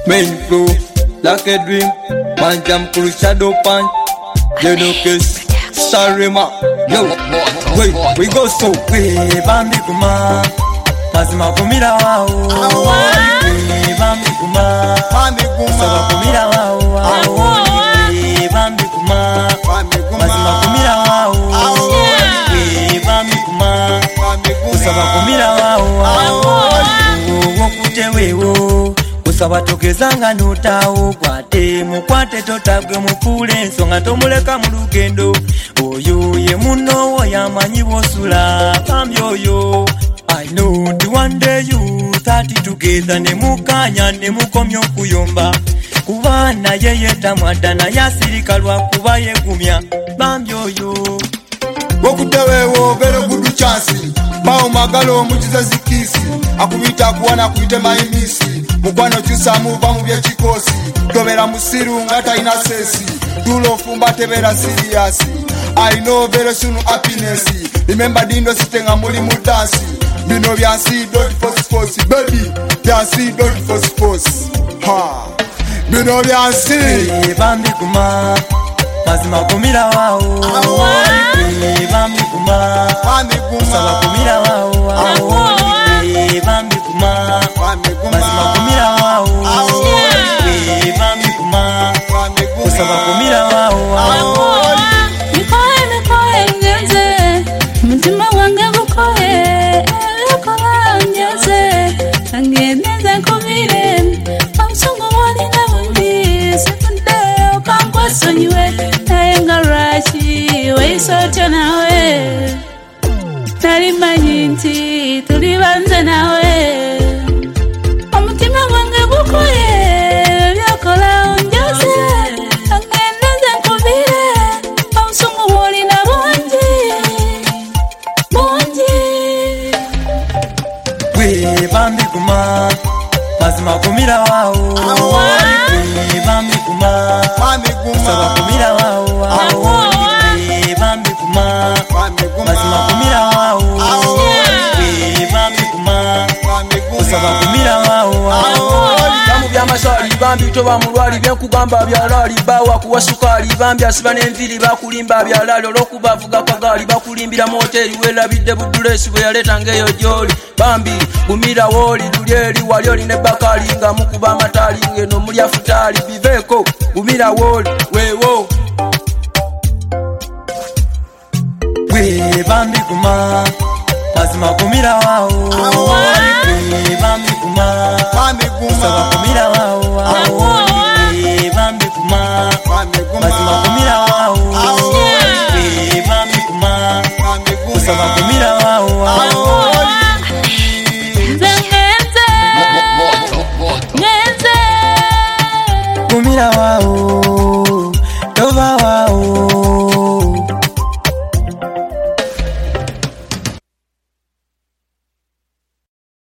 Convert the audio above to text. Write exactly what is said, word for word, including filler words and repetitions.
Main flow, like a dream. Man jam cool shadow punch. You know kiss, sorry ma. Yo, wait, we go so. We bambi kuma, mazima kumira wao. We bambi kuma, bambi kuma, saba kumira wao. We bambi kuma, mazima kumira wao. We bambi kuma, saba kumira wao. Wokute wewo. Sabatogezanga notawo kwate mukwate totagwe mukule ensonga tomuleka mu lugendo oyo ye muno yamanyi bosula bambi oyo. I know the one day you start together ne mukanya ne mukomyo kuyomba kubana yeye tamwadana yasirikalwa kuba yegumya bambi oyo. Wokute wewo bere gudu chansi mao magalo mujiza zikisi akubita kuwana kuite maimisi mukwano chusa muva mu bye kikosi tobera musiru ngata ina sesi tulo fumba tebera serious. I know very soon happiness. Remember dindo sitenga muli mutasi bino byansi don't force force baby byansi don't force force ha bino byansi bambi kuma mazima kumira wao. Bambi kuma, bambi kuma, saba kumira wao. Bambi kuma, mazima kumira wao. Bambi kuma, saba kumira wao. Mikoe mikoe ngeze, mtima wange bukoe, lukola ngeze, angeneza kumire, amsungu wali na bundi, sekunde okankwa sonywe, nayenga rashi, weisote nawe, narimanyi nti tulibanze nawe, omutima wange bukoe, byakola onjose, angeneza kumire, amsungu wali na bundi, bundi. We bambi kuma, mazima kumira wao. Bambi kuma, bambi kuma, saba kumira wao. Bambi kuma, mazima kumira wao. Bambi kuma, saba kumira wao. Bamu bya masali bambi toba mulwali byekugamba byalali bawa kuwa sukali bambi asiba n'enviri bakulimba byalali olwokubavuga kwa gali bakulimbira mu hoteli welabidde budulesi bwe yaletanga eyo gyoli bambi gumira woli lulyeri wali oli ne bakali nga mukuba amatali ngeno mulya futali biveeko gumira woli weewo. We bambi kuma, mazima kumira wao. Bambi kuma, bambi kuma, saba kumira wao.